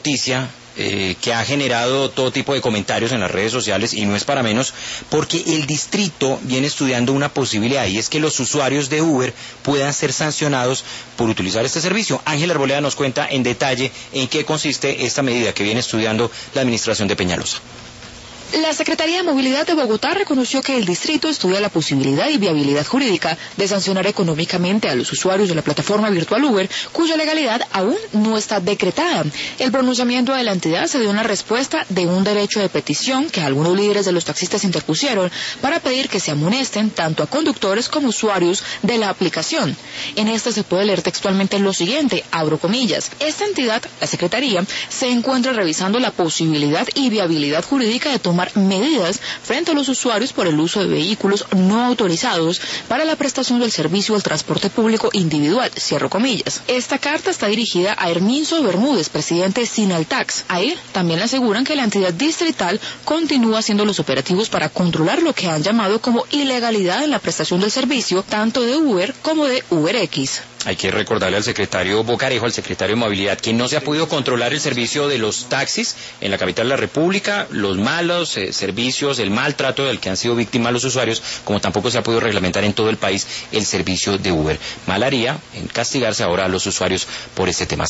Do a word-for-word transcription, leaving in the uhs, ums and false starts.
noticia Eh, que ha generado todo tipo de comentarios en las redes sociales, y no es para menos, porque el distrito viene estudiando una posibilidad, y es que los usuarios de Uber puedan ser sancionados por utilizar este servicio. Ángela Arboleda nos cuenta en detalle en qué consiste esta medida que viene estudiando la administración de Peñalosa. La Secretaría de Movilidad de Bogotá reconoció que el distrito estudia la posibilidad y viabilidad jurídica de sancionar económicamente a los usuarios de la plataforma virtual Uber, cuya legalidad aún no está decretada. El pronunciamiento de la entidad se dio en la respuesta de un derecho de petición que algunos líderes de los taxistas interpusieron para pedir que se amonesten tanto a conductores como usuarios de la aplicación. En esta se puede leer textualmente lo siguiente, abro comillas: esta entidad, la Secretaría, se encuentra revisando la posibilidad y viabilidad jurídica de tomar medidas frente a los usuarios por el uso de vehículos no autorizados para la prestación del servicio del transporte público individual, cierro comillas. Esta carta está dirigida a Herminzo Bermúdez, presidente de Sinaltax. A él también le aseguran que la entidad distrital continúa haciendo los operativos para controlar lo que han llamado como ilegalidad en la prestación del servicio, tanto de Uber como de UberX. Hay que recordarle al secretario Bocarejo, al secretario de Movilidad, que no se ha podido controlar el servicio de los taxis en la capital de la República, los malos eh, servicios, el maltrato del que han sido víctimas los usuarios, como tampoco se ha podido reglamentar en todo el país el servicio de Uber. Mal haría en castigarse ahora a los usuarios por este tema.